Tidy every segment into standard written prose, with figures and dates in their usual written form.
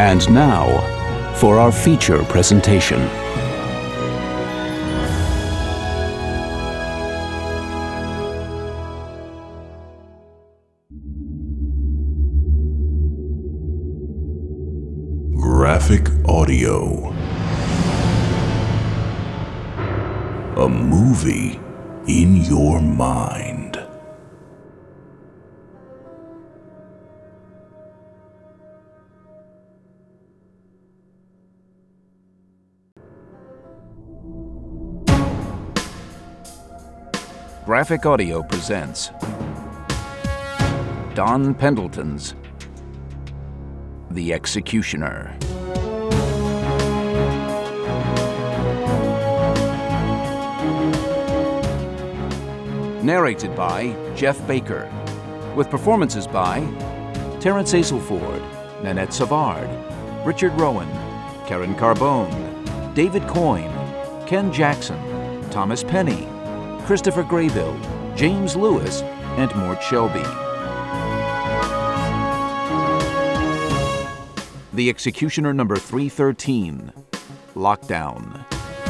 And now, for our feature presentation. Graphic Audio. A movie in your mind. Graphic Audio presents Don Pendleton's The Executioner. Narrated by Jeff Baker, with performances by Terrence Azelford, Nanette Savard, Richard Rowan, Karen Carbone, David Coyne, Ken Jackson, Thomas Penny, Christopher Graybill, James Lewis, and Mort Shelby. The Executioner number 313, Lockdown.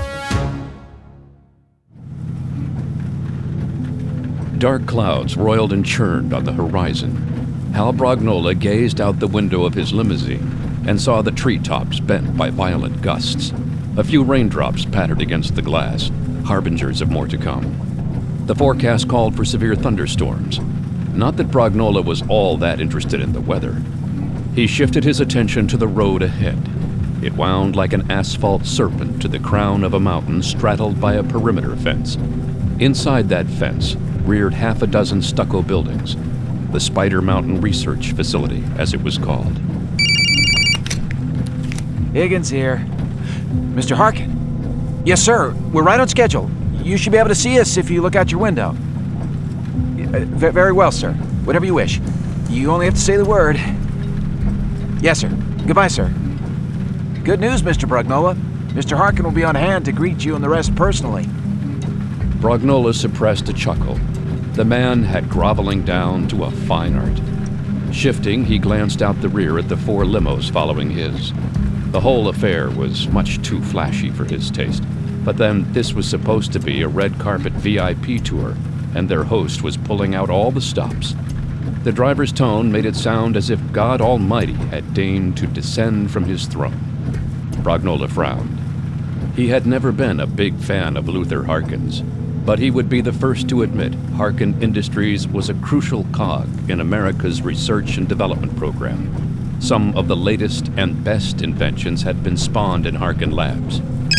Dark clouds roiled and churned on the horizon. Hal Brognola gazed out the window of his limousine and saw the treetops bent by violent gusts. A few raindrops pattered against the glass, harbingers of more to come. The forecast called for severe thunderstorms. Not that Brognola was all that interested in the weather. He shifted his attention to the road ahead. It wound like an asphalt serpent to the crown of a mountain straddled by a perimeter fence. Inside that fence reared half a dozen stucco buildings, the Spider Mountain Research Facility, as it was called. Higgins here. Mr. Harkin? Yes, sir. We're right on schedule. You should be able to see us if you look out your window. Very well, sir. Whatever you wish. You only have to say the word. Yes, sir. Goodbye, sir. Good news, Mr. Brognola. Mr. Harkin will be on hand to greet you and the rest personally. Brognola suppressed a chuckle. The man had groveling down to a fine art. Shifting, he glanced out the rear at the four limos following his. The whole affair was much too flashy for his taste. But then this was supposed to be a red carpet VIP tour, and their host was pulling out all the stops. The driver's tone made it sound as if God Almighty had deigned to descend from his throne. Brognola frowned. He had never been a big fan of Luther Harkins, but he would be the first to admit Harkin Industries was a crucial cog in America's research and development program. Some of the latest and best inventions had been spawned in Harkin Labs.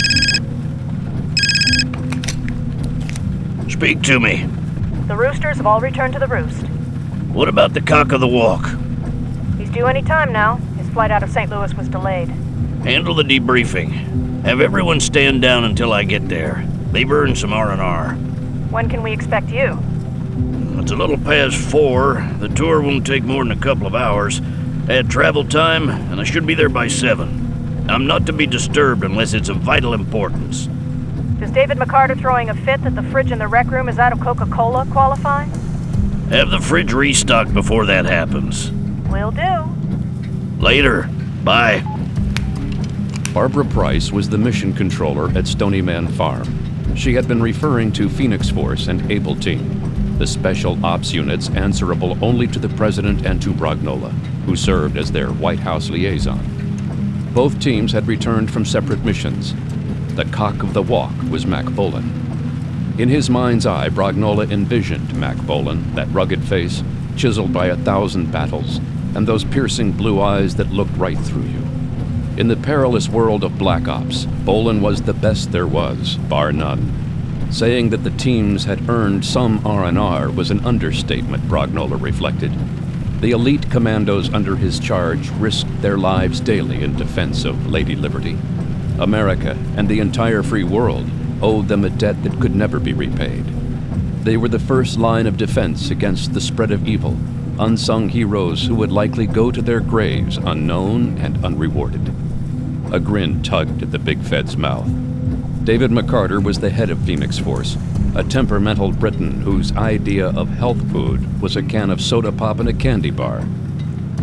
Speak to me. The roosters have all returned to the roost. What about the cock of the walk? He's due any time now. His flight out of St. Louis was delayed. Handle the debriefing. Have everyone stand down until I get there. They've earned some R&R. When can we expect you? It's a little past 4. The tour won't take more than a couple of hours. Add travel time, and I should be there by 7. I'm not to be disturbed unless it's of vital importance. Does David McCarter throwing a fit that the fridge in the rec room is out of Coca-Cola qualify? Have the fridge restocked before that happens. Will do. Later. Bye. Barbara Price was the mission controller at Stony Man Farm. She had been referring to Phoenix Force and Able Team, the special ops units answerable only to the president and to Brognola, who served as their White House liaison. Both teams had returned from separate missions. The cock of the walk was Mac Bolan. In his mind's eye, Brognola envisioned Mac Bolan, that rugged face, chiseled by 1,000 battles, and those piercing blue eyes that looked right through you. In the perilous world of Black Ops, Bolan was the best there was, bar none. Saying that the teams had earned some R&R was an understatement, Brognola reflected. The elite commandos under his charge risked their lives daily in defense of Lady Liberty. America and the entire free world owed them a debt that could never be repaid. They were the first line of defense against the spread of evil, unsung heroes who would likely go to their graves unknown and unrewarded. A grin tugged at the big fed's mouth. David McCarter was the head of Phoenix Force, a temperamental Briton whose idea of health food was a can of soda pop and a candy bar.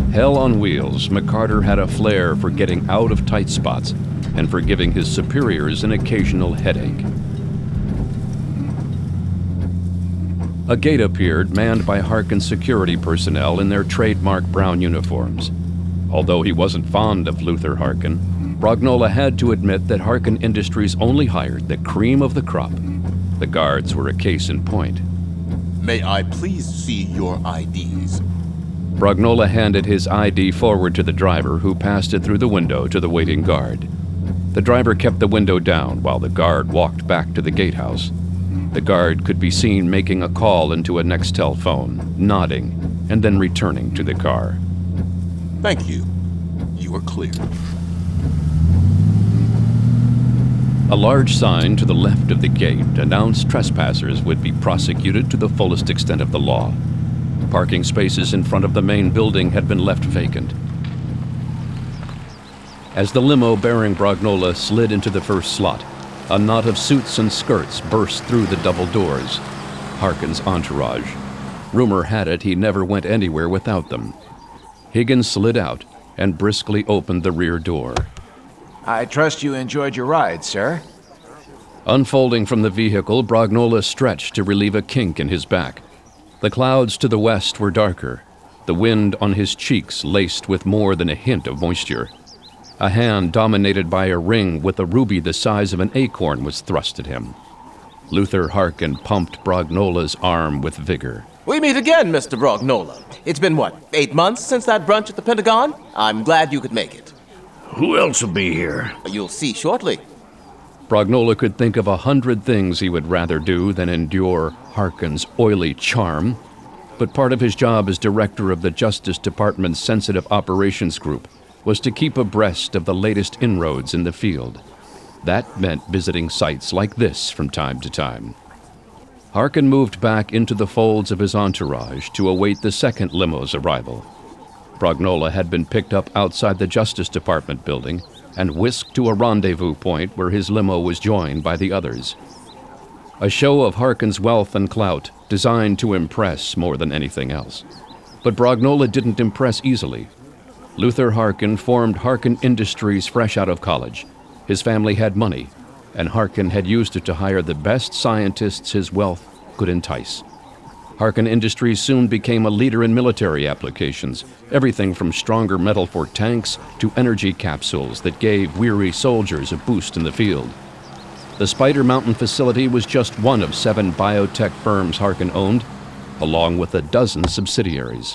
Hell on wheels, McCarter had a flair for getting out of tight spots and for giving his superiors an occasional headache. A gate appeared, manned by Harkin security personnel in their trademark brown uniforms. Although he wasn't fond of Luther Harkin, Brognola had to admit that Harkin Industries only hired the cream of the crop. The guards were a case in point. May I please see your IDs? Brognola handed his ID forward to the driver, who passed it through the window to the waiting guard. The driver kept the window down while the guard walked back to the gatehouse. The guard could be seen making a call into a Nextel phone, nodding, and then returning to the car. Thank you. You are clear. A large sign to the left of the gate announced trespassers would be prosecuted to the fullest extent of the law. Parking spaces in front of the main building had been left vacant. As the limo bearing Brognola slid into the first slot, a knot of suits and skirts burst through the double doors. Harkin's entourage. Rumor had it he never went anywhere without them. Higgins slid out and briskly opened the rear door. I trust you enjoyed your ride, sir. Unfolding from the vehicle, Brognola stretched to relieve a kink in his back. The clouds to the west were darker, the wind on his cheeks laced with more than a hint of moisture. A hand dominated by a ring with a ruby the size of an acorn was thrust at him. Luther Harkin pumped Brognola's arm with vigor. We meet again, Mr. Brognola. It's been, 8 months since that brunch at the Pentagon? I'm glad you could make it. Who else will be here? You'll see shortly. Brognola could think of 100 things he would rather do than endure Harkin's oily charm, but part of his job as director of the Justice Department's Sensitive Operations Group was to keep abreast of the latest inroads in the field. That meant visiting sites like this from time to time. Harkin moved back into the folds of his entourage to await the second limo's arrival. Brognola had been picked up outside the Justice Department building and whisked to a rendezvous point where his limo was joined by the others. A show of Harkin's wealth and clout, designed to impress more than anything else. But Brognola didn't impress easily. Luther Harkin formed Harkin Industries fresh out of college. His family had money, and Harkin had used it to hire the best scientists his wealth could entice. Harkin Industries soon became a leader in military applications, everything from stronger metal for tanks to energy capsules that gave weary soldiers a boost in the field. The Spider Mountain facility was just one of 7 biotech firms Harkin owned, along with a dozen subsidiaries.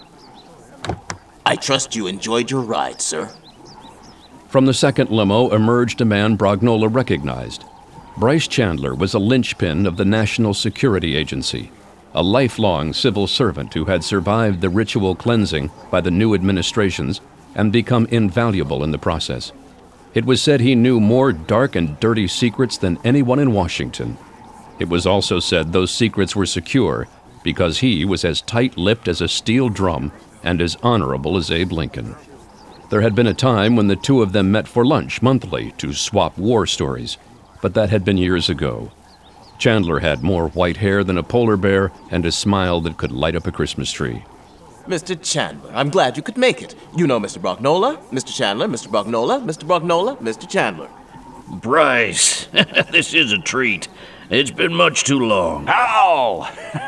I trust you enjoyed your ride, sir. From the second limo emerged a man Brognola recognized. Bryce Chandler was a linchpin of the National Security Agency, a lifelong civil servant who had survived the ritual cleansing by the new administrations and become invaluable in the process. It was said he knew more dark and dirty secrets than anyone in Washington. It was also said those secrets were secure because he was as tight-lipped as a steel drum and as honorable as Abe Lincoln. There had been a time when the two of them met for lunch monthly to swap war stories, but that had been years ago. Chandler had more white hair than a polar bear and a smile that could light up a Christmas tree. Mr. Chandler, I'm glad you could make it. You know Mr. Brognola, Mr. Chandler, Mr. Brognola, Mr. Brognola, Mr. Chandler. Bryce, this is a treat. It's been much too long. Ow!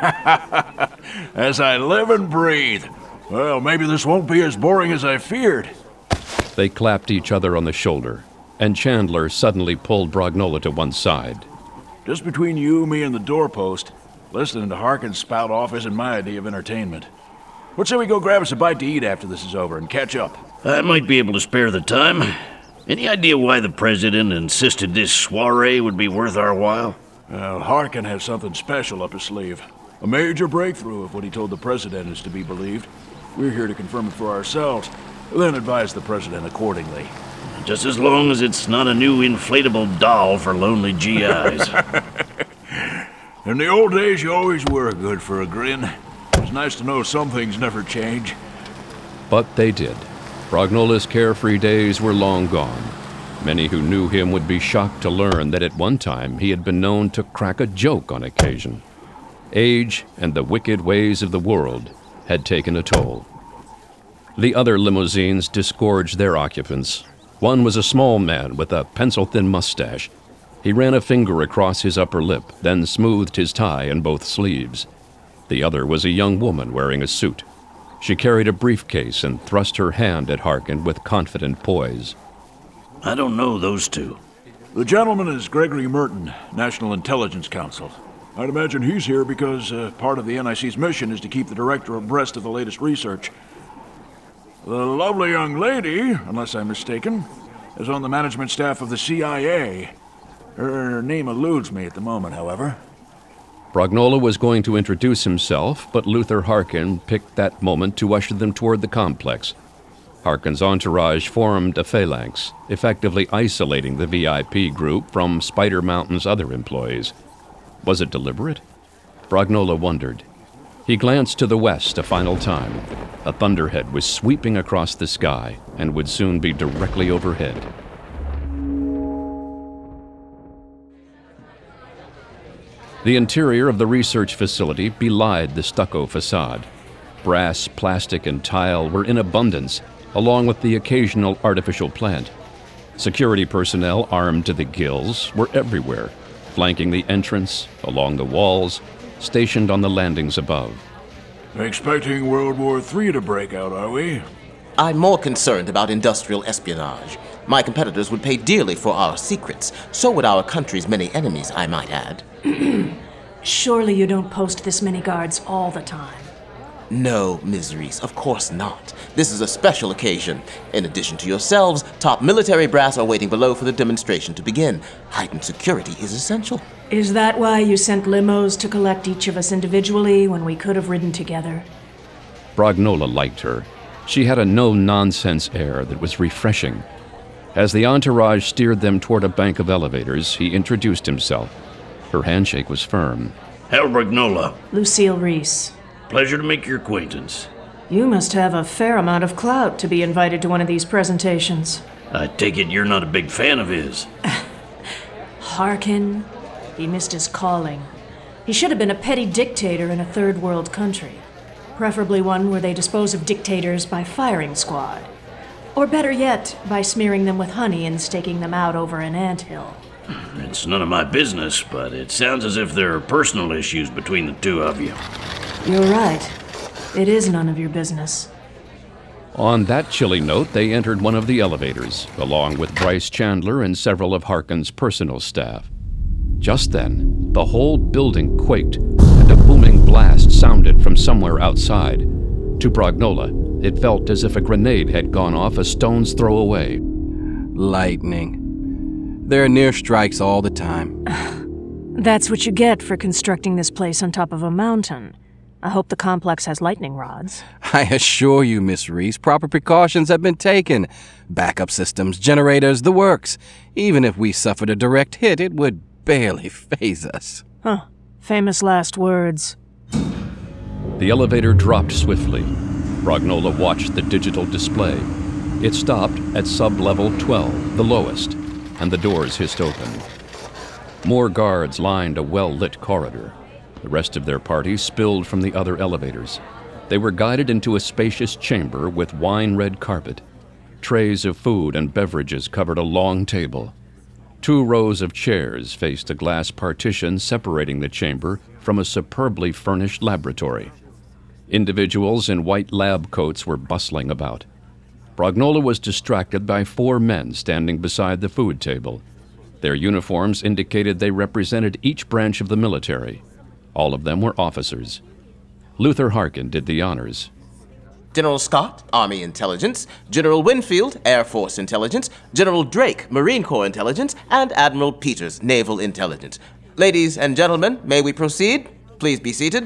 As I live and breathe. Well, maybe this won't be as boring as I feared. They clapped each other on the shoulder, and Chandler suddenly pulled Brognola to one side. Just between you, me, and the doorpost, listening to Harkin spout off isn't my idea of entertainment. What say we go grab us a bite to eat after this is over and catch up? I might be able to spare the time. Any idea why the president insisted this soiree would be worth our while? Well, Harkin has something special up his sleeve. A major breakthrough if what he told the president is to be believed. We're here to confirm it for ourselves, then advise the president accordingly. Just as long as it's not a new inflatable doll for lonely GIs. In the old days, you always were good for a grin. It's nice to know some things never change. But they did. Brognola's carefree days were long gone. Many who knew him would be shocked to learn that at one time he had been known to crack a joke on occasion. Age and the wicked ways of the world had taken a toll. The other limousines disgorged their occupants. One was a small man with a pencil-thin mustache. He ran a finger across his upper lip, then smoothed his tie in both sleeves. The other was a young woman wearing a suit. She carried a briefcase and thrust her hand at Harkin with confident poise. I don't know those two. The gentleman is Gregory Merton, National Intelligence Council. I'd imagine he's here because part of the NIC's mission is to keep the director abreast of the latest research. The lovely young lady, unless I'm mistaken, is on the management staff of the CIA. Her name eludes me at the moment, however. Brognola was going to introduce himself, but Luther Harkin picked that moment to usher them toward the complex. Harkin's entourage formed a phalanx, effectively isolating the VIP group from Spider Mountain's other employees. Was it deliberate? Brognola wondered. He glanced to the west a final time. A thunderhead was sweeping across the sky and would soon be directly overhead. The interior of the research facility belied the stucco facade. Brass, plastic, and tile were in abundance, along with the occasional artificial plant. Security personnel armed to the gills were everywhere, flanking the entrance, along the walls, stationed on the landings above. Expecting World War III to break out, are we? I'm more concerned about industrial espionage. My competitors would pay dearly for our secrets. So would our country's many enemies, I might add. Surely you don't post this many guards all the time. No, Ms. Reese, of course not. This is a special occasion. In addition to yourselves, top military brass are waiting below for the demonstration to begin. Heightened security is essential. Is that why you sent limos to collect each of us individually when we could have ridden together? Brognola liked her. She had a no-nonsense air that was refreshing. As the entourage steered them toward a bank of elevators, he introduced himself. Her handshake was firm. Hal Brognola. Lucille Reese. Pleasure to make your acquaintance. You must have a fair amount of clout to be invited to one of these presentations. I take it you're not a big fan of his. Harkin. He missed his calling. He should have been a petty dictator in a third world country. Preferably one where they dispose of dictators by firing squad. Or better yet, by smearing them with honey and staking them out over an anthill. It's none of my business, but it sounds as if there are personal issues between the two of you. You're right. It is none of your business. On that chilly note, they entered one of the elevators, along with Bryce Chandler and several of Harkin's personal staff. Just then, the whole building quaked, and a booming blast sounded from somewhere outside. To Brognola, it felt as if a grenade had gone off a stone's throw away. Lightning. There are near strikes all the time. That's what you get for constructing this place on top of a mountain. I hope the complex has lightning rods. I assure you, Miss Reese, proper precautions have been taken. Backup systems, generators, the works. Even if we suffered a direct hit, it would barely faze us. Huh. Famous last words. The elevator dropped swiftly. Brognola watched the digital display. It stopped at sub-level 12, the lowest, and the doors hissed open. More guards lined a well-lit corridor. The rest of their party spilled from the other elevators. They were guided into a spacious chamber with wine-red carpet. Trays of food and beverages covered a long table. 2 rows of chairs faced a glass partition separating the chamber from a superbly furnished laboratory. Individuals in white lab coats were bustling about. Brognola was distracted by 4 men standing beside the food table. Their uniforms indicated they represented each branch of the military. All of them were officers. Luther Harkin did the honors. General Scott, Army Intelligence, General Winfield, Air Force Intelligence, General Drake, Marine Corps Intelligence, and Admiral Peters, Naval Intelligence. Ladies and gentlemen, may we proceed? Please be seated.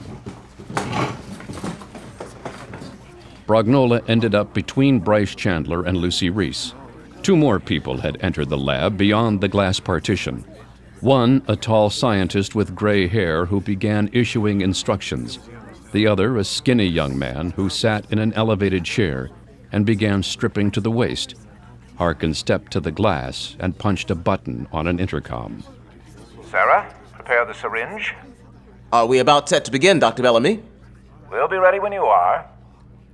Brognola ended up between Bryce Chandler and Lucy Reese. 2 more people had entered the lab beyond the glass partition. One, a tall scientist with gray hair who began issuing instructions. The other, a skinny young man who sat in an elevated chair and began stripping to the waist. Harkin stepped to the glass and punched a button on an intercom. Sarah, prepare the syringe. Are we about set to begin, Dr. Bellamy? We'll be ready when you are.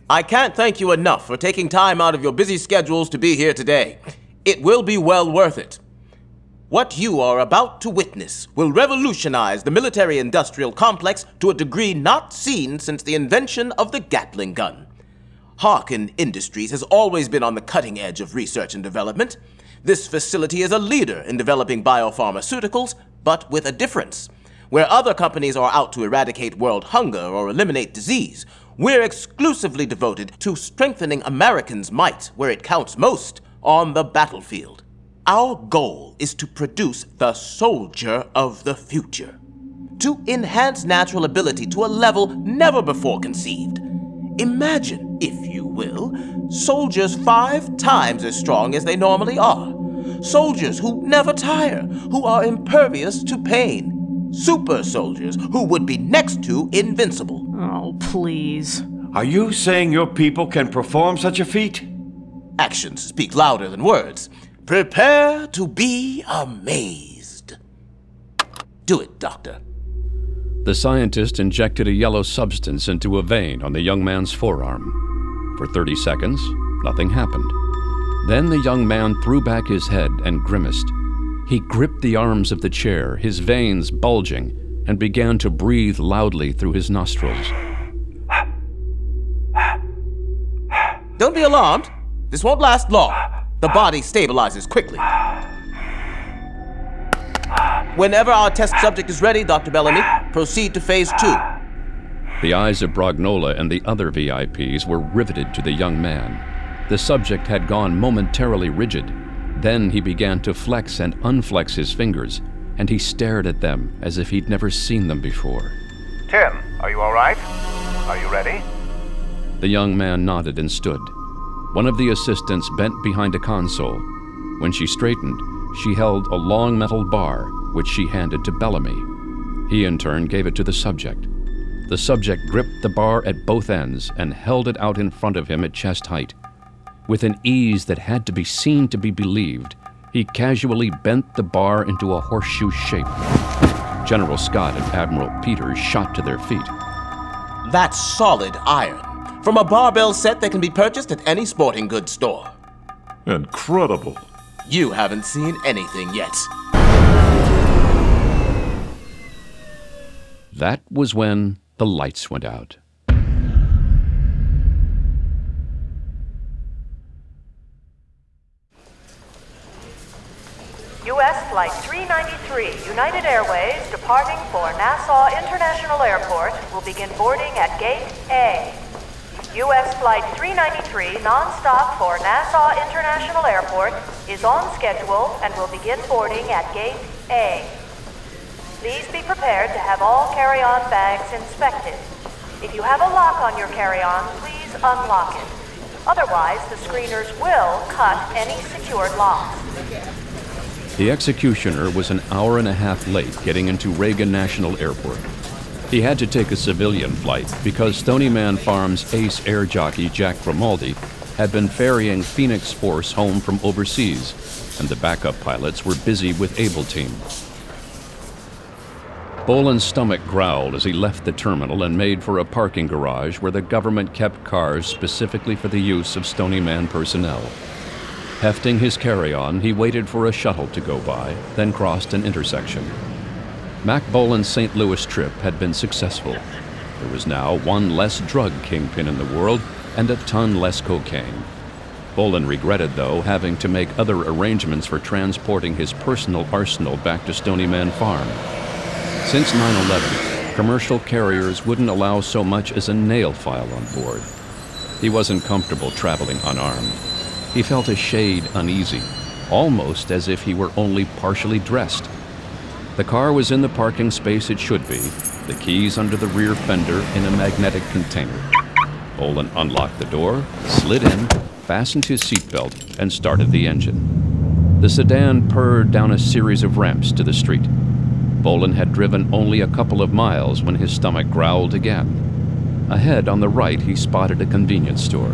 I can't thank you enough for taking time out of your busy schedules to be here today. It will be well worth it. What you are about to witness will revolutionize the military-industrial complex to a degree not seen since the invention of the Gatling gun. Harkin Industries has always been on the cutting edge of research and development. This facility is a leader in developing biopharmaceuticals, but with a difference. Where other companies are out to eradicate world hunger or eliminate disease, we're exclusively devoted to strengthening Americans' might where it counts most, on the battlefield. Our goal is to produce the soldier of the future, to enhance natural ability to a level never before conceived. Imagine, if you will, soldiers 5 times as strong as they normally are. Soldiers who never tire, who are impervious to pain. Super soldiers who would be next to invincible. Oh, please. Are you saying your people can perform such a feat? Actions speak louder than words. Prepare to be amazed. Do it, Doctor. The scientist injected a yellow substance into a vein on the young man's forearm. For 30 seconds, nothing happened. Then the young man threw back his head and grimaced. He gripped the arms of the chair, his veins bulging, and began to breathe loudly through his nostrils. Don't be alarmed. This won't last long. The body stabilizes quickly. Whenever our test subject is ready, Dr. Bellamy, proceed to phase 2. The eyes of Brognola and the other VIPs were riveted to the young man. The subject had gone momentarily rigid. Then he began to flex and unflex his fingers, and he stared at them as if he'd never seen them before. Tim, are you all right? Are you ready? The young man nodded and stood. One of the assistants bent behind a console. When she straightened, she held a long metal bar, which she handed to Bellamy. He, in turn, gave it to the subject. The subject gripped the bar at both ends and held it out in front of him at chest height. With an ease that had to be seen to be believed, he casually bent the bar into a horseshoe shape. General Scott and Admiral Peters shot to their feet. That's solid iron. From a barbell set that can be purchased at any sporting goods store. Incredible. You haven't seen anything yet. That was when the lights went out. U.S. Flight 393, United Airways, departing for Nassau International Airport, will begin boarding at Gate A. U.S. Flight 393, non-stop for Nassau International Airport, is on schedule and will begin boarding at Gate A. Please be prepared to have all carry-on bags inspected. If you have a lock on your carry-on, please unlock it. Otherwise, the screeners will cut any secured locks. The executioner was an hour and a half late getting into Reagan National Airport. He had to take a civilian flight because Stony Man Farm's ace air jockey Jack Grimaldi had been ferrying Phoenix Force home from overseas, and the backup pilots were busy with Able Team. Boland's stomach growled as he left the terminal and made for a parking garage where the government kept cars specifically for the use of Stony Man personnel. Hefting his carry-on, he waited for a shuttle to go by, then crossed an intersection. Mac Boland's St. Louis trip had been successful. There was now one less drug kingpin in the world and a ton less cocaine. Boland regretted, though, having to make other arrangements for transporting his personal arsenal back to Stony Man Farm. Since 9/11, commercial carriers wouldn't allow so much as a nail file on board. He wasn't comfortable traveling unarmed. He felt a shade uneasy, almost as if he were only partially dressed. The car was in the parking space it should be, the keys under the rear fender in a magnetic container. Boland unlocked the door, slid in, fastened his seatbelt, and started the engine. The sedan purred down a series of ramps to the street. Boland had driven only a couple of miles when his stomach growled again. Ahead on the right, he spotted a convenience store.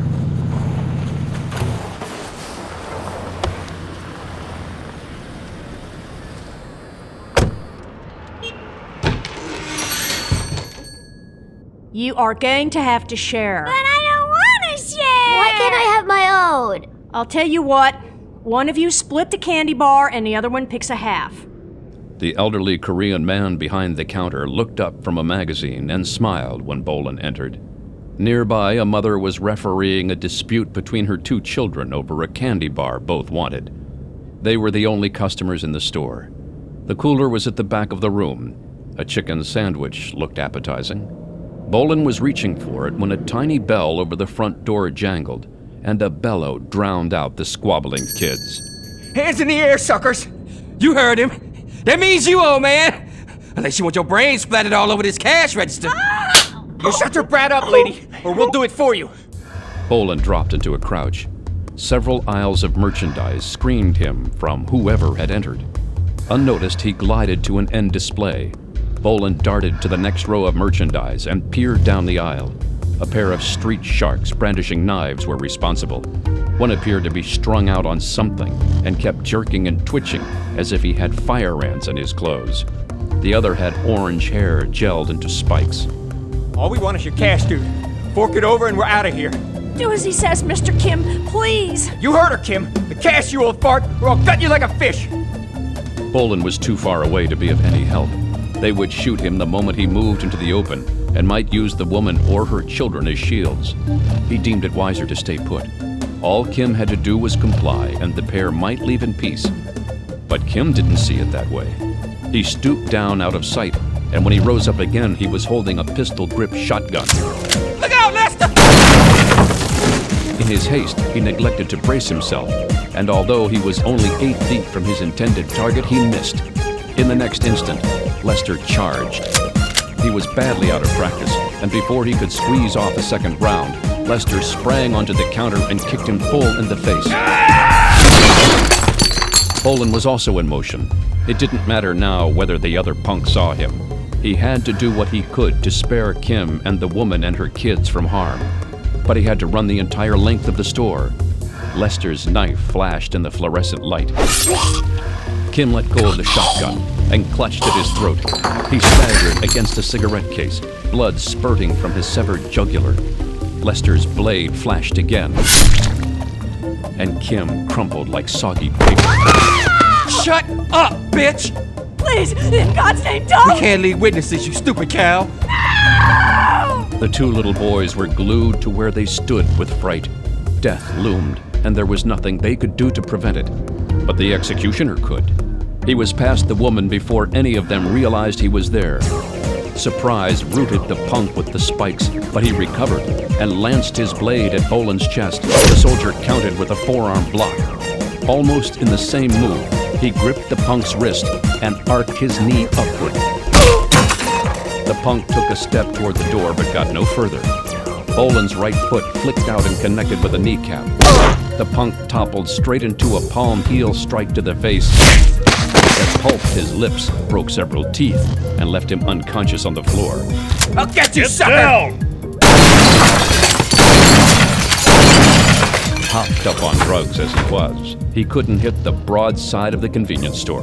You are going to have to share. But I don't want Why can't I have my own? I'll tell you what. One of you split the candy bar and the other one picks a half. The elderly Korean man behind the counter looked up from a magazine and smiled when Bolin entered. Nearby, a mother was refereeing a dispute between her 2 children over a candy bar both wanted. They were the only customers in the store. The cooler was at the back of the room. A chicken sandwich looked appetizing. Bolin was reaching for it when a tiny bell over the front door jangled, and a bellow drowned out the squabbling kids. Hands in the air, suckers! You heard him. That means you, old man. Unless you want your brains splattered all over this cash register. You shut your brat up, lady, or we'll do it for you. Bolin dropped into a crouch. Several aisles of merchandise screened him from whoever had entered. Unnoticed, he glided to an end display. Bolin darted to the next row of merchandise and peered down the aisle. A pair of street sharks brandishing knives were responsible. One appeared to be strung out on something and kept jerking and twitching as if he had fire ants in his clothes. The other had orange hair gelled into spikes. All we want is your cash, dude. Fork it over and we're out of here. Do as he says, Mr. Kim, please. You heard her, Kim. The cash, you old fart, or I'll gut you like a fish. Bolin was too far away to be of any help. They would shoot him the moment he moved into the open and might use the woman or her children as shields. He deemed it wiser to stay put. All Kim had to do was comply, and the pair might leave in peace. But Kim didn't see it that way. He stooped down out of sight, and when he rose up again, he was holding a pistol-grip shotgun. Look out, Lester! In his haste, he neglected to brace himself, and although he was only 8 feet from his intended target, he missed. In the next instant, Lester charged. He was badly out of practice, and before he could squeeze off a second round, Lester sprang onto the counter and kicked him full in the face. Bolin was also in motion. It didn't matter now whether the other punk saw him. He had to do what he could to spare Kim and the woman and her kids from harm. But he had to run the entire length of the store. Lester's knife flashed in the fluorescent light. Kim let go of the shotgun and clutched at his throat. He staggered against a cigarette case, blood spurting from his severed jugular. Lester's blade flashed again, and Kim crumpled like soggy paper. Shut up, bitch! Please, in God's name, don't! We can't leave witnesses, you stupid cow! No! The 2 little boys were glued to where they stood with fright. Death loomed, and there was nothing they could do to prevent it. But the executioner could. He was past the woman before any of them realized he was there. Surprise rooted the punk with the spikes, but he recovered and lanced his blade at Bolin's chest. The soldier countered with a forearm block. Almost in the same move, he gripped the punk's wrist and arced his knee upward. The punk took a step toward the door but got no further. Bolin's right foot flicked out and connected with a kneecap. The punk toppled straight into a palm heel strike to the face that pulped his lips, broke several teeth, and left him unconscious on the floor. I'll get you, sucker! Down! Hopped up on drugs as he was, he couldn't hit the broad side of the convenience store.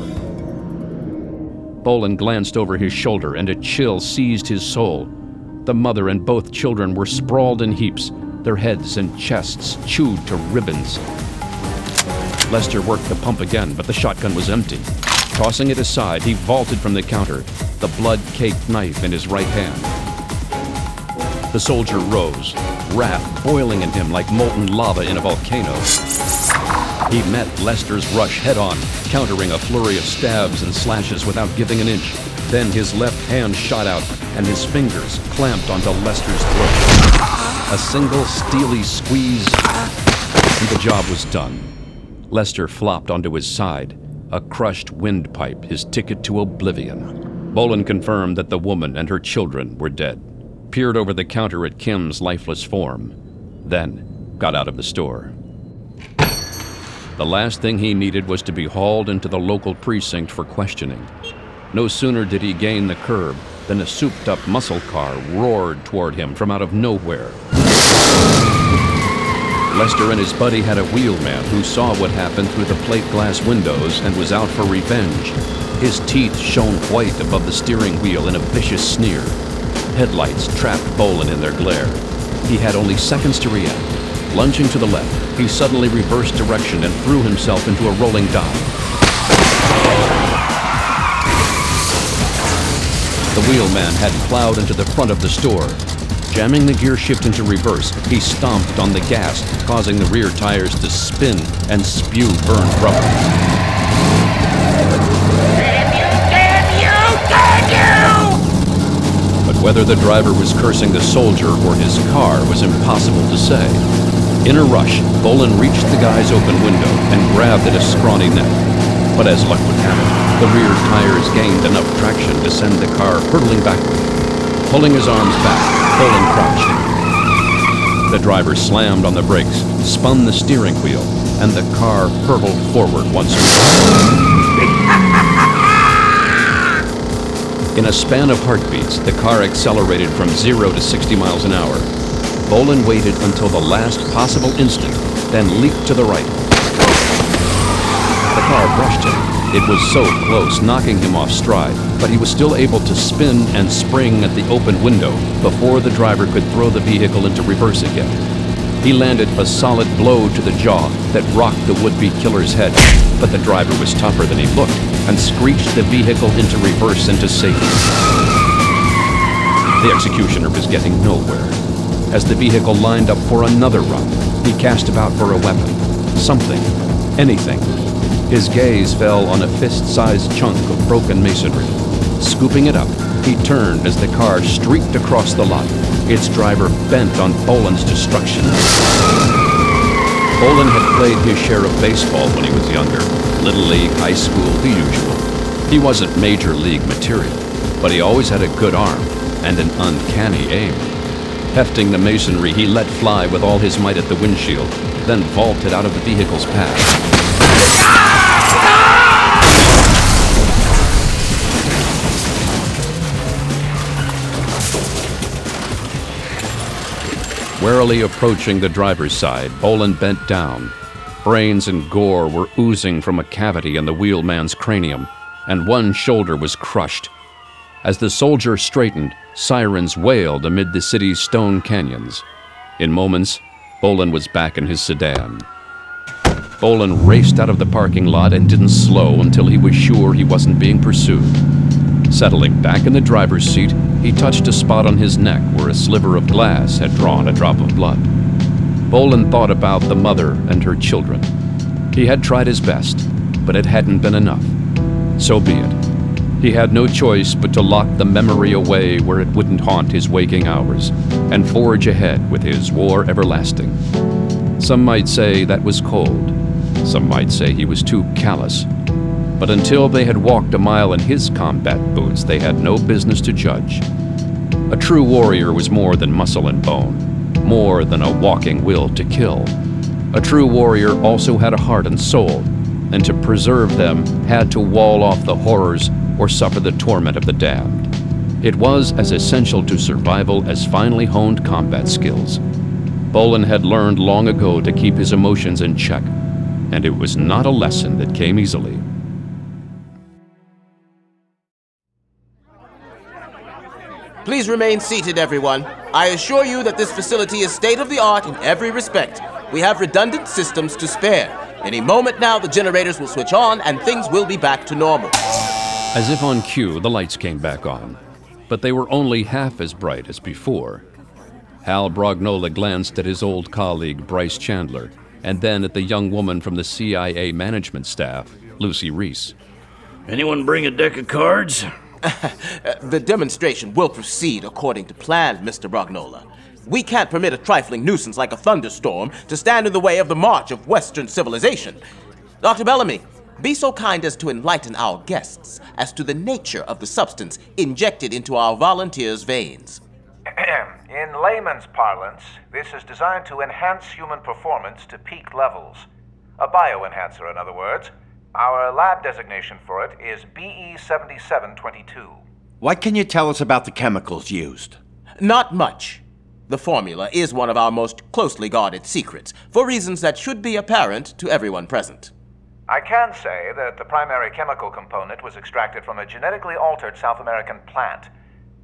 Bolin glanced over his shoulder and a chill seized his soul. The mother and both children were sprawled in heaps, their heads and chests chewed to ribbons. Lester worked the pump again, but the shotgun was empty. Tossing it aside, he vaulted from the counter, the blood-caked knife in his right hand. The soldier rose, wrath boiling in him like molten lava in a volcano. He met Lester's rush head-on, countering a flurry of stabs and slashes without giving an inch. Then his left hand shot out, and his fingers clamped onto Lester's throat. A single steely squeeze, and the job was done. Lester flopped onto his side, a crushed windpipe, his ticket to oblivion. Bolin confirmed that the woman and her children were dead, peered over the counter at Kim's lifeless form, then got out of the store. The last thing he needed was to be hauled into the local precinct for questioning. No sooner did he gain the curb than a souped-up muscle car roared toward him from out of nowhere. Lester and his buddy had a wheelman who saw what happened through the plate glass windows and was out for revenge. His teeth shone white above the steering wheel in a vicious sneer. Headlights trapped Bolin in their glare. He had only seconds to react. Lunging to the left, he suddenly reversed direction and threw himself into a rolling dive. The wheelman had plowed into the front of the store. Jamming the gear shift into reverse, he stomped on the gas, causing the rear tires to spin and spew burned rubber. But whether the driver was cursing the soldier or his car was impossible to say. In a rush, Bolin reached the guy's open window and grabbed at his scrawny neck. But as luck would have it, the rear tires gained enough traction to send the car hurtling backward. Pulling his arms back, Bolin crouched. The driver slammed on the brakes, spun the steering wheel, and the car hurtled forward once more. In a span of heartbeats, the car accelerated from 0 to 60 miles an hour. Bolin waited until the last possible instant, then leaped to the right. The car brushed him. It was so close, knocking him off stride, but he was still able to spin and spring at the open window before the driver could throw the vehicle into reverse again. He landed a solid blow to the jaw that rocked the would-be killer's head, but the driver was tougher than he looked and screeched the vehicle into reverse into safety. The executioner was getting nowhere. As the vehicle lined up for another run, he cast about for a weapon. Something. Anything. His gaze fell on a fist-sized chunk of broken masonry. Scooping it up, he turned as the car streaked across the lot, its driver bent on Bolin's destruction. Bolin had played his share of baseball when he was younger. Little league, high school, the usual. He wasn't major league material, but he always had a good arm and an uncanny aim. Hefting the masonry, he let fly with all his might at the windshield, then vaulted out of the vehicle's path. Warily approaching the driver's side, Bolin bent down. Brains and gore were oozing from a cavity in the wheelman's cranium, and one shoulder was crushed. As the soldier straightened, sirens wailed amid the city's stone canyons. In moments, Bolin was back in his sedan. Bolin raced out of the parking lot and didn't slow until he was sure he wasn't being pursued. Settling back in the driver's seat, he touched a spot on his neck where a sliver of glass had drawn a drop of blood. Bolin thought about the mother and her children. He had tried his best, but it hadn't been enough. So be it. He had no choice but to lock the memory away where it wouldn't haunt his waking hours, and forge ahead with his war everlasting. Some might say that was cold. Some might say he was too callous. But until they had walked a mile in his combat boots, they had no business to judge. A true warrior was more than muscle and bone, more than a walking will to kill. A true warrior also had a heart and soul, and to preserve them had to wall off the horrors or suffer the torment of the damned. It was as essential to survival as finely honed combat skills. Bolin had learned long ago to keep his emotions in check, and it was not a lesson that came easily. Please remain seated, everyone. I assure you that this facility is state-of-the-art in every respect. We have redundant systems to spare. Any moment now, the generators will switch on and things will be back to normal. As if on cue, the lights came back on, but they were only half as bright as before. Hal Brognola glanced at his old colleague, Bryce Chandler, and then at the young woman from the CIA management staff, Lucy Reese. Anyone bring a deck of cards? The demonstration will proceed according to plan, Mr. Brognola. We can't permit a trifling nuisance like a thunderstorm to stand in the way of the march of Western civilization. Dr. Bellamy, be so kind as to enlighten our guests as to the nature of the substance injected into our volunteers' veins. In layman's parlance, this is designed to enhance human performance to peak levels. A bioenhancer, in other words. Our lab designation for it is BE7722. What can you tell us about the chemicals used? Not much. The formula is one of our most closely guarded secrets, for reasons that should be apparent to everyone present. I can say that the primary chemical component was extracted from a genetically altered South American plant.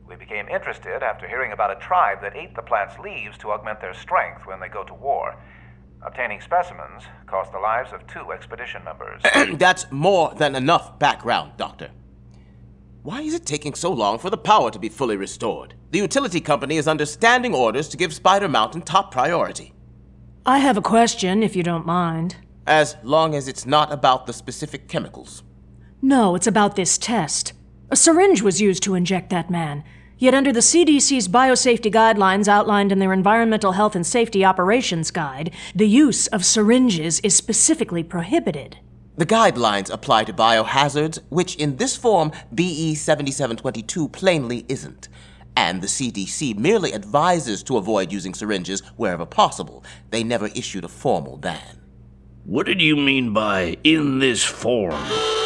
We became interested after hearing about a tribe that ate the plant's leaves to augment their strength when they go to war. Obtaining specimens cost the lives of 2 expedition members. That's more than enough background, Doctor. Why is it taking so long for the power to be fully restored? The utility company is under standing orders to give Spider Mountain top priority. I have a question, if you don't mind. As long as it's not about the specific chemicals. No, it's about this test. A syringe was used to inject that man. Yet under the CDC's biosafety guidelines outlined in their Environmental Health and Safety Operations Guide, the use of syringes is specifically prohibited. The guidelines apply to biohazards, which in this form, BE 7722 plainly isn't. And the CDC merely advises to avoid using syringes wherever possible. They never issued a formal ban. What did you mean by in this form?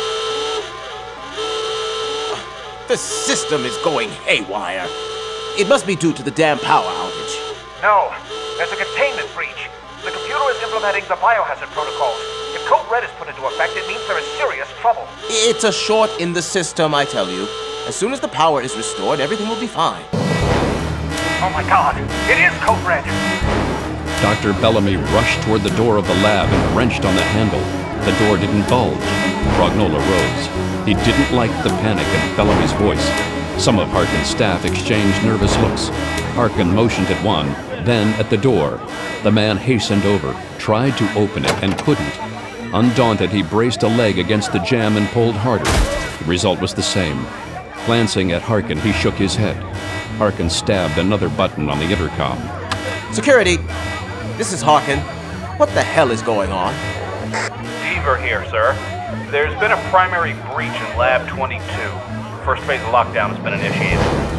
The system is going haywire. It must be due to the damn power outage. No, there's a containment breach. The computer is implementing the biohazard protocols. If Code Red is put into effect, it means there is serious trouble. It's a short in the system, I tell you. As soon as the power is restored, everything will be fine. Oh my God, it is Code Red! Dr. Bellamy rushed toward the door of the lab and wrenched on the handle. The door didn't bulge. Brognola rose. He didn't like the panic in Bellamy's voice. Some of Harkin's staff exchanged nervous looks. Harkin motioned at one, then at the door. The man hastened over, tried to open it, and couldn't. Undaunted, he braced a leg against the jamb and pulled harder. The result was the same. Glancing at Harkin, he shook his head. Harkin stabbed another button on the intercom. Security, this is Harkin. What the hell is going on? Deaver here, sir. There's been a primary breach in Lab 22. First phase of lockdown has been initiated.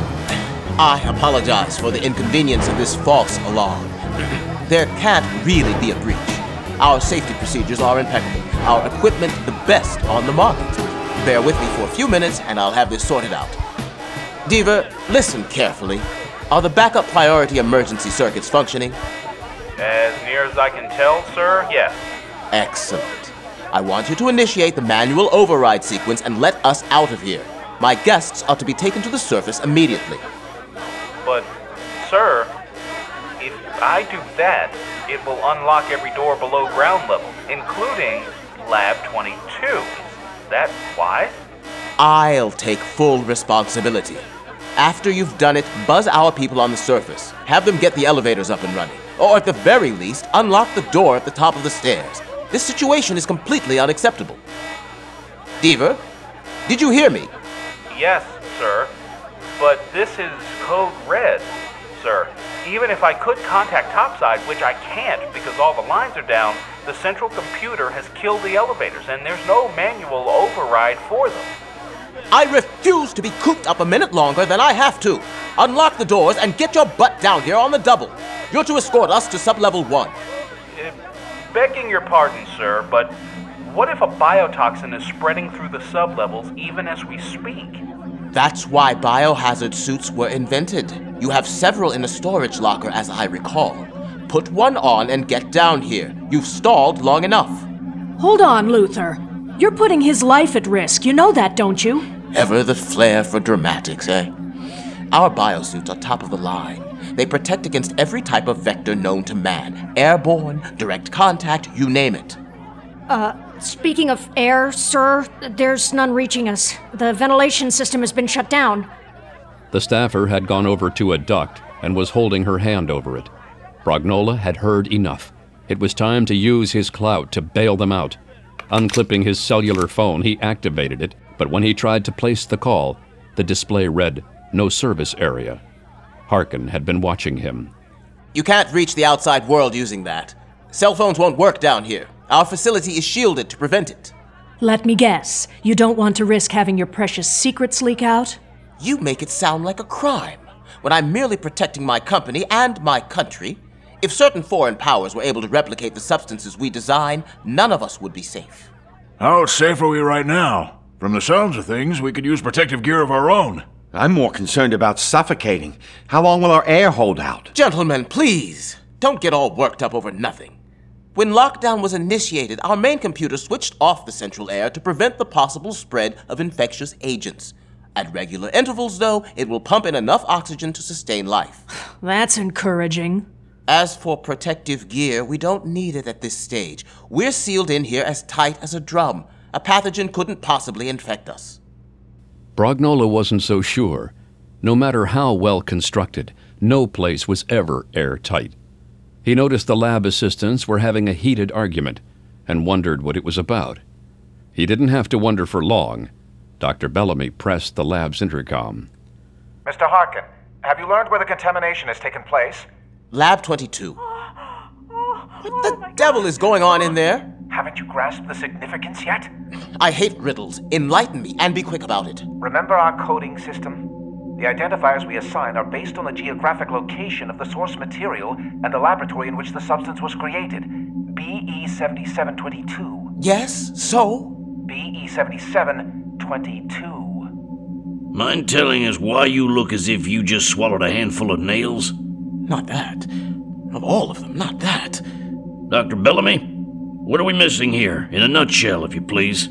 I apologize for the inconvenience of this false alarm. There can't really be a breach. Our safety procedures are impeccable. Our equipment the best on the market. Bear with me for a few minutes and I'll have this sorted out. Deaver, listen carefully. Are the backup priority emergency circuits functioning? As near as I can tell, sir, yes. Excellent. I want you to initiate the manual override sequence and let us out of here. My guests are to be taken to the surface immediately. But, sir, if I do that, it will unlock every door below ground level, including Lab 22. Is that wise? I'll take full responsibility. After you've done it, buzz our people on the surface. Have them get the elevators up and running. Or at the very least, unlock the door at the top of the stairs. This situation is completely unacceptable. Deaver, did you hear me? Yes, sir. But this is Code Red, sir. Even if I could contact Topside, which I can't because all the lines are down, the central computer has killed the elevators, and there's no manual override for them. I refuse to be cooped up a minute longer than I have to. Unlock the doors and get your butt down here on the double. You're to escort us to sub-level 1. Begging your pardon, sir, but what if a biotoxin is spreading through the sub-levels even as we speak? That's why biohazard suits were invented. You have several in a storage locker, as I recall. Put one on and get down here. You've stalled long enough. Hold on, Luther. You're putting his life at risk. You know that, don't you? Ever the flair for dramatics, eh? Our biosuits are top of the line. They protect against every type of vector known to man. Airborne, direct contact, you name it. Speaking of air, sir, there's none reaching us. The ventilation system has been shut down. The staffer had gone over to a duct and was holding her hand over it. Brognola had heard enough. It was time to use his clout to bail them out. Unclipping his cellular phone, he activated it, but when he tried to place the call, the display read, "No service area." Harkin had been watching him. You can't reach the outside world using that. Cell phones won't work down here. Our facility is shielded to prevent it. Let me guess. You don't want to risk having your precious secrets leak out? You make it sound like a crime, when I'm merely protecting my company and my country. If certain foreign powers were able to replicate the substances we design, none of us would be safe. How safe are we right now? From the sounds of things, we could use protective gear of our own. I'm more concerned about suffocating. How long will our air hold out? Gentlemen, please, don't get all worked up over nothing. When lockdown was initiated, our main computer switched off the central air to prevent the possible spread of infectious agents. At regular intervals, though, it will pump in enough oxygen to sustain life. That's encouraging. As for protective gear, we don't need it at this stage. We're sealed in here as tight as a drum. A pathogen couldn't possibly infect us. Brognola wasn't so sure. No matter how well constructed, no place was ever airtight. He noticed the lab assistants were having a heated argument and wondered what it was about. He didn't have to wonder for long. Dr. Bellamy pressed the lab's intercom. Mr. Harkin, have you learned where the contamination has taken place? Lab 22. What the devil is going on in there? Haven't you grasped the significance yet? I hate riddles. Enlighten me, and be quick about it. Remember our coding system? The identifiers we assign are based on the geographic location of the source material and the laboratory in which the substance was created. BE7722. Yes, so? BE7722. Mind telling us why you look as if you just swallowed a handful of nails? Not that. Of all of them, not that. Dr. Bellamy, what are we missing here? In a nutshell, if you please.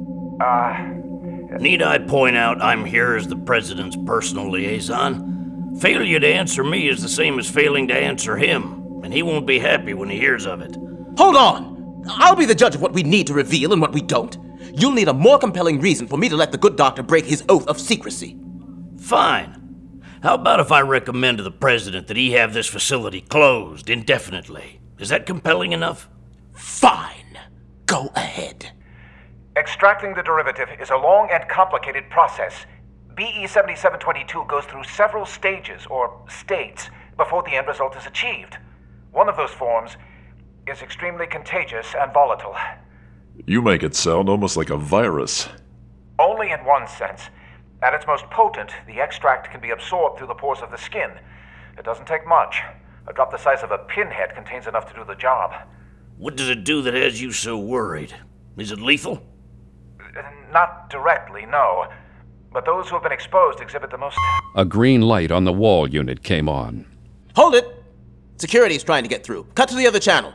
Need I point out I'm here as the President's personal liaison? Failure to answer me is the same as failing to answer him, and he won't be happy when he hears of it. Hold on! I'll be the judge of what we need to reveal and what we don't. You'll need a more compelling reason for me to let the good doctor break his oath of secrecy. Fine. How about if I recommend to the President that he have this facility closed indefinitely? Is that compelling enough? Fine. Go ahead. Extracting the derivative is a long and complicated process. BE7722 goes through several stages, or states, before the end result is achieved. One of those forms is extremely contagious and volatile. You make it sound almost like a virus. Only in one sense. At its most potent, the extract can be absorbed through the pores of the skin. It doesn't take much. A drop the size of a pinhead contains enough to do the job. What does it do that has you so worried? Is it lethal? Not directly, no. But those who have been exposed exhibit the most... A green light on the wall unit came on. Hold it! Security's trying to get through. Cut to the other channel.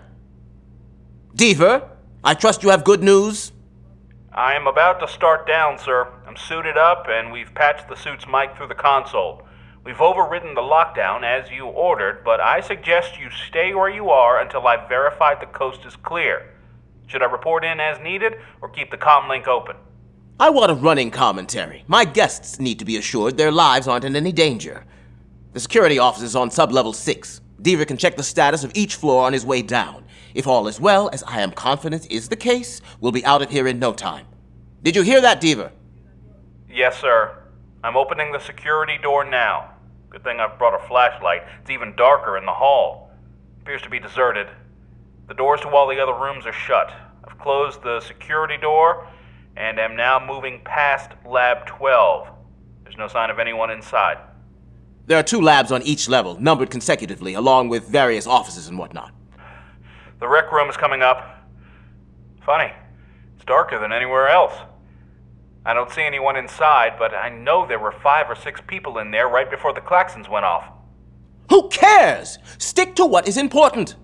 Deaver, I trust you have good news? I am about to start down, sir. I'm suited up, and we've patched the suit's mic through the console. We've overridden the lockdown as you ordered, but I suggest you stay where you are until I've verified the coast is clear. Should I report in as needed, or keep the comm link open? I want a running commentary. My guests need to be assured their lives aren't in any danger. The security office is on sub-level 6. Deaver can check the status of each floor on his way down. If all is well, as I am confident is the case, we'll be out of here in no time. Did you hear that, Deaver? Yes, sir. I'm opening the security door now. Good thing I've brought a flashlight. It's even darker in the hall. Appears to be deserted. The doors to all the other rooms are shut. I've closed the security door and am now moving past Lab 12. There's no sign of anyone inside. There are 2 labs on each level, numbered consecutively, along with various offices and whatnot. The rec room is coming up. Funny, it's darker than anywhere else. I don't see anyone inside, but I know there were 5 or 6 people in there right before the klaxons went off. Who cares? Stick to what is important.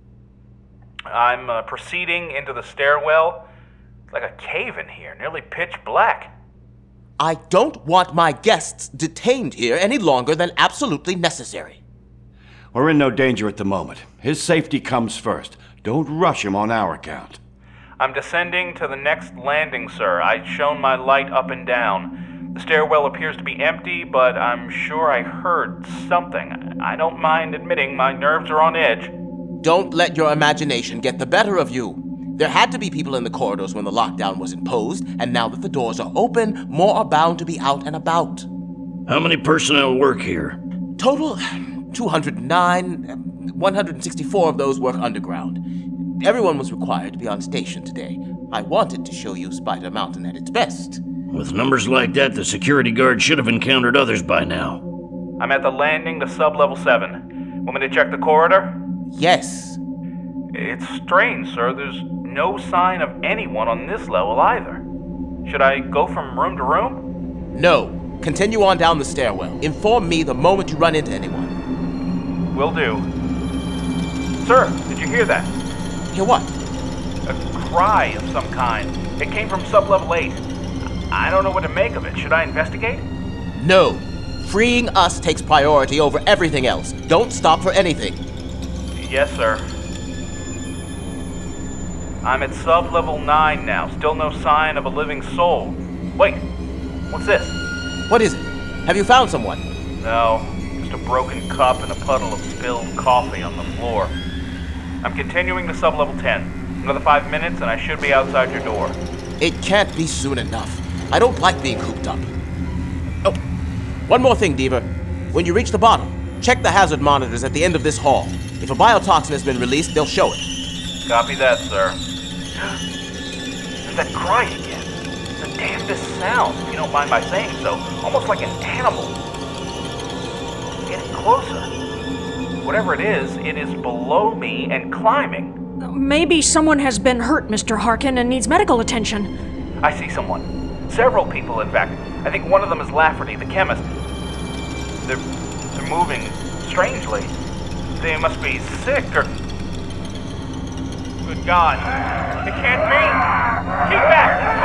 I'm proceeding into the stairwell. It's like a cave in here, nearly pitch black. I don't want my guests detained here any longer than absolutely necessary. We're in no danger at the moment. His safety comes first. Don't rush him on our account. I'm descending to the next landing, sir. I've shown my light up and down. The stairwell appears to be empty, but I'm sure I heard something. I don't mind admitting my nerves are on edge. Don't let your imagination get the better of you. There had to be people in the corridors when the lockdown was imposed, and now that the doors are open, more are bound to be out and about. How many personnel work here? Total 209. 164 of those work underground. Everyone was required to be on station today. I wanted to show you Spider Mountain at its best. With numbers like that, the security guard should have encountered others by now. I'm at the landing to sub-level 7. Want me to check the corridor? Yes. It's strange, sir. There's no sign of anyone on this level either. Should I go from room to room? No. Continue on down the stairwell. Inform me the moment you run into anyone. Will do. Sir, did you hear that? Hear what? A cry of some kind. It came from sub-level 8. I don't know what to make of it. Should I investigate? No. Freeing us takes priority over everything else. Don't stop for anything. Yes, sir. I'm at sub-level 9 now. Still no sign of a living soul. Wait, what's this? What is it? Have you found someone? No, just a broken cup and a puddle of spilled coffee on the floor. I'm continuing to sub-level 10. Another 5 minutes and I should be outside your door. It can't be soon enough. I don't like being cooped up. Oh, one more thing, Diva. When you reach the bottom, check the hazard monitors at the end of this hall. If a biotoxin has been released, they'll show it. Copy that, sir. There's that cry again. The damnedest sound, if you don't mind my saying so. Almost like an animal. Getting closer. Whatever it is below me and climbing. Maybe someone has been hurt, Mr. Harkin, and needs medical attention. I see someone. Several people, in fact. I think one of them is Lafferty, the chemist. They're moving strangely. They must be sick or... Good God. It can't be. Keep back.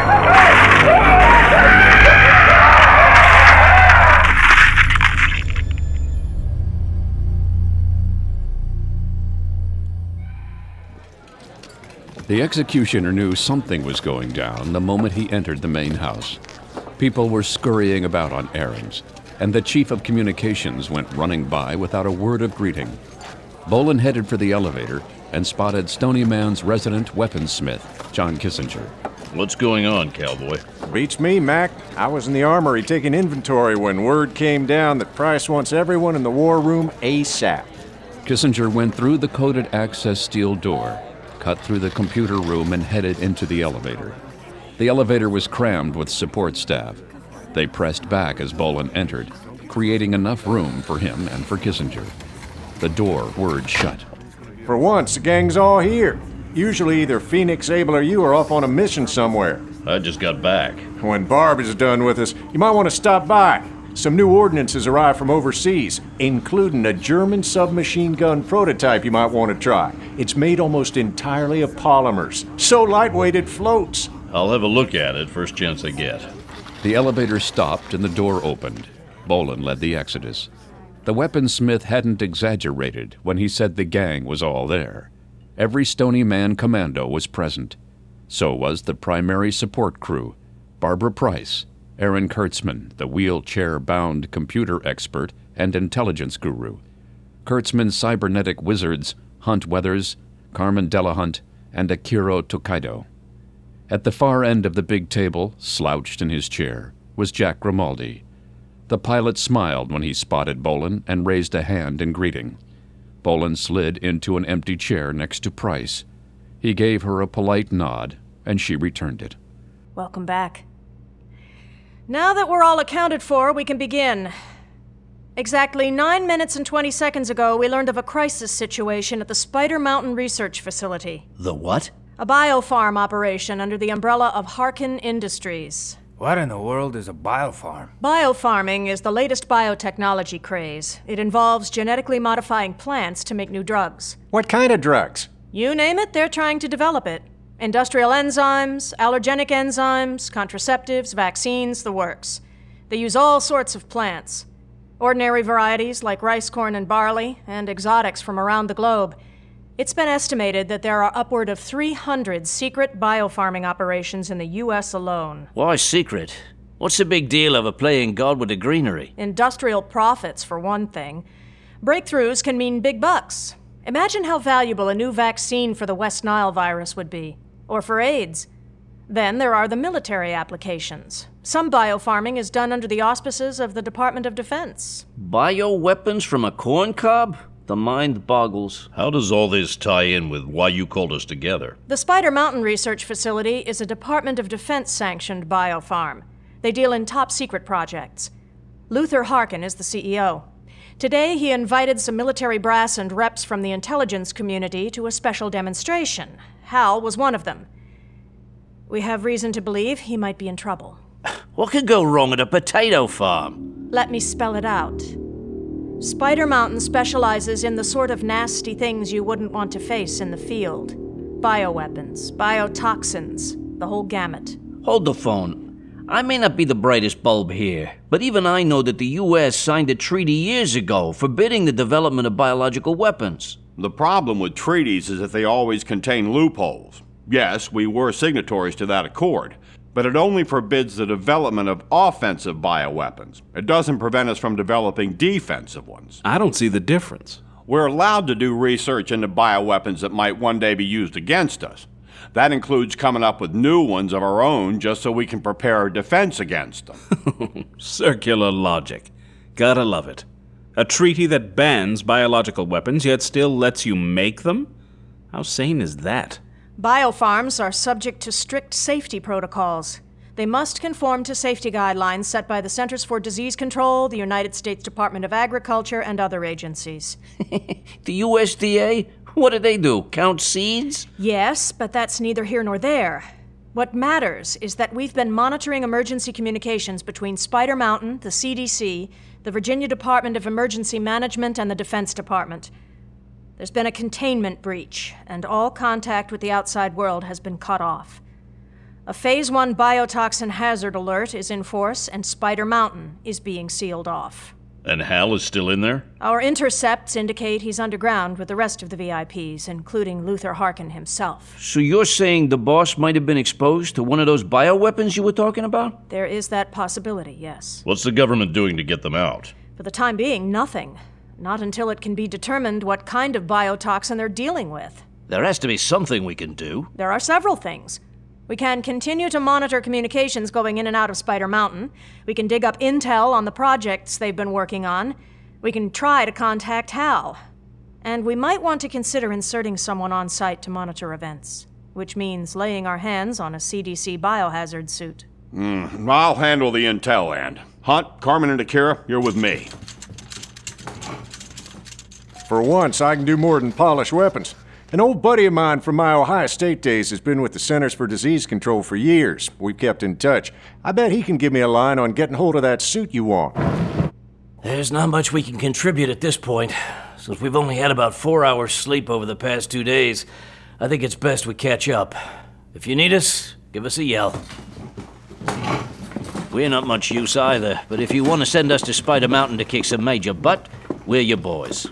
The executioner knew something was going down the moment he entered the main house. People were scurrying about on errands, and the chief of communications went running by without a word of greeting. Bolin headed for the elevator and spotted Stony Man's resident weaponsmith, John Kissinger. What's going on, cowboy? Beats me, Mac. I was in the armory taking inventory when word came down that Price wants everyone in the war room ASAP. Kissinger went through the coded access steel door, cut through the computer room, and headed into the elevator. The elevator was crammed with support staff. They pressed back as Bolin entered, creating enough room for him and for Kissinger. The door whirred shut. For once, the gang's all here. Usually either Phoenix, Able, or you are off on a mission somewhere. I just got back. When Barb is done with us, you might want to stop by. Some new ordnances arrived from overseas, including a German submachine gun prototype you might want to try. It's made almost entirely of polymers. So lightweight it floats. I'll have a look at it first chance I get. The elevator stopped and the door opened. Bolin led the exodus. The weaponsmith hadn't exaggerated when he said the gang was all there. Every Stony Man commando was present. So was the primary support crew, Barbara Price, Aaron Kurtzman, the wheelchair-bound computer expert and intelligence guru, Kurtzman's cybernetic wizards, Hunt Weathers, Carmen Delahunt, and Akiro Tokaido. At the far end of the big table, slouched in his chair, was Jack Grimaldi. The pilot smiled when he spotted Bolin and raised a hand in greeting. Bolin slid into an empty chair next to Price. He gave her a polite nod, and she returned it. Welcome back. Now that we're all accounted for, we can begin. Exactly 9 minutes and 20 seconds ago, we learned of a crisis situation at the Spider Mountain Research Facility. The what? A biofarm operation under the umbrella of Harkin Industries. What in the world is a biofarm? Biofarming is the latest biotechnology craze. It involves genetically modifying plants to make new drugs. What kind of drugs? You name it, they're trying to develop it. Industrial enzymes, allergenic enzymes, contraceptives, vaccines, the works. They use all sorts of plants. Ordinary varieties like rice, corn, and barley, and exotics from around the globe. It's been estimated that there are upward of 300 secret biofarming operations in the U.S. alone. Why secret? What's the big deal over playing God with the greenery? Industrial profits, for one thing. Breakthroughs can mean big bucks. Imagine how valuable a new vaccine for the West Nile virus would be. Or for AIDS. Then there are the military applications. Some biofarming is done under the auspices of the Department of Defense. Bioweapons from a corn cob? The mind boggles. How does all this tie in with why you called us together? The Spider Mountain Research Facility is a Department of Defense-sanctioned biofarm. They deal in top-secret projects. Luther Harkin is the CEO. Today, he invited some military brass and reps from the intelligence community to a special demonstration. Hal was one of them. We have reason to believe he might be in trouble. What could go wrong at a potato farm? Let me spell it out. Spider Mountain specializes in the sort of nasty things you wouldn't want to face in the field. Bioweapons, biotoxins, the whole gamut. Hold the phone. I may not be the brightest bulb here, but even I know that the U.S. signed a treaty years ago forbidding the development of biological weapons. The problem with treaties is that they always contain loopholes. Yes, we were signatories to that accord, but it only forbids the development of offensive bioweapons. It doesn't prevent us from developing defensive ones. I don't see the difference. We're allowed to do research into bioweapons that might one day be used against us. That includes coming up with new ones of our own just so we can prepare our defense against them. Circular logic. Gotta love it. A treaty that bans biological weapons yet still lets you make them? How sane is that? Biofarms are subject to strict safety protocols. They must conform to safety guidelines set by the Centers for Disease Control, the United States Department of Agriculture, and other agencies. The USDA? What do they do? Count seeds? Yes, but that's neither here nor there. What matters is that we've been monitoring emergency communications between Spider Mountain, the CDC, the Virginia Department of Emergency Management, and the Defense Department. There's been a containment breach, and all contact with the outside world has been cut off. A Phase 1 biotoxin hazard alert is in force, and Spider Mountain is being sealed off. And Hal is still in there? Our intercepts indicate he's underground with the rest of the VIPs, including Luther Harkin himself. So you're saying the boss might have been exposed to one of those bioweapons you were talking about? There is that possibility, yes. What's the government doing to get them out? For the time being, nothing. Not until it can be determined what kind of biotoxin they're dealing with. There has to be something we can do. There are several things. We can continue to monitor communications going in and out of Spider Mountain. We can dig up intel on the projects they've been working on. We can try to contact Hal. And we might want to consider inserting someone on site to monitor events, which means laying our hands on a CDC biohazard suit. I'll handle the intel end. Hunt, Carmen, and Akira, you're with me. For once, I can do more than polish weapons. An old buddy of mine from my Ohio State days has been with the Centers for Disease Control for years. We've kept in touch. I bet he can give me a line on getting hold of that suit you want. There's not much we can contribute at this point. Since we've only had about 4 hours sleep over the past 2 days, I think it's best we catch up. If you need us, give us a yell. We're not much use either, but if you want to send us to Spider Mountain to kick some major butt, we're your boys.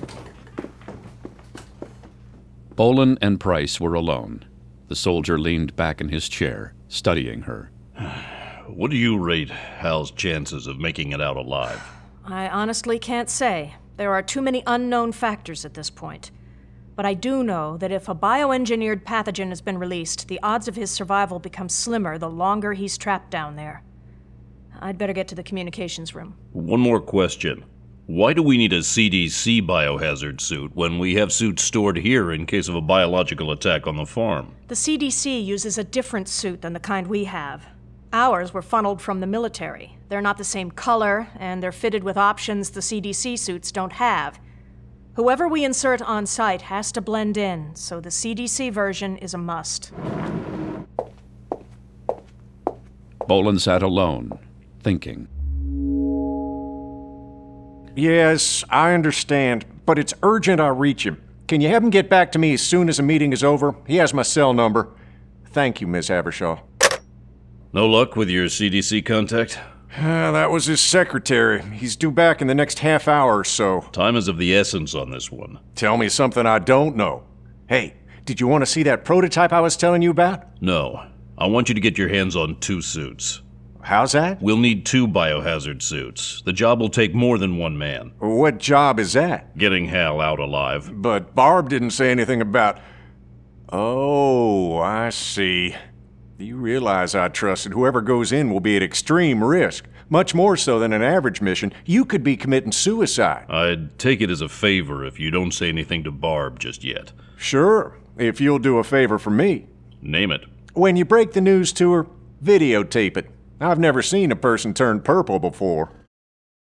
Bolin and Price were alone. The soldier leaned back in his chair, studying her. What do you rate Hal's chances of making it out alive? I honestly can't say. There are too many unknown factors at this point. But I do know that if a bioengineered pathogen has been released, the odds of his survival become slimmer the longer he's trapped down there. I'd better get to the communications room. One more question. Why do we need a CDC biohazard suit when we have suits stored here in case of a biological attack on the farm? The CDC uses a different suit than the kind we have. Ours were funneled from the military. They're not the same color, and they're fitted with options the CDC suits don't have. Whoever we insert on site has to blend in, so the CDC version is a must. Bolin sat alone, thinking. Yes, I understand, but it's urgent I reach him. Can you have him get back to me as soon as the meeting is over? He has my cell number. Thank you, Miss Habershaw. No luck with your CDC contact? That was his secretary. He's due back in the next half hour or so. Time is of the essence on this one. Tell me something I don't know. Hey, did you want to see that prototype I was telling you about? No. I want you to get your hands on 2 suits. How's that? We'll need 2 biohazard suits. The job will take more than 1 man. What job is that? Getting Hal out alive. But Barb didn't say anything about... Oh, I see. You realize I trusted whoever goes in will be at extreme risk. Much more so than an average mission. You could be committing suicide. I'd take it as a favor if you don't say anything to Barb just yet. Sure, if you'll do a favor for me. Name it. When you break the news to her, videotape it. I've never seen a person turn purple before.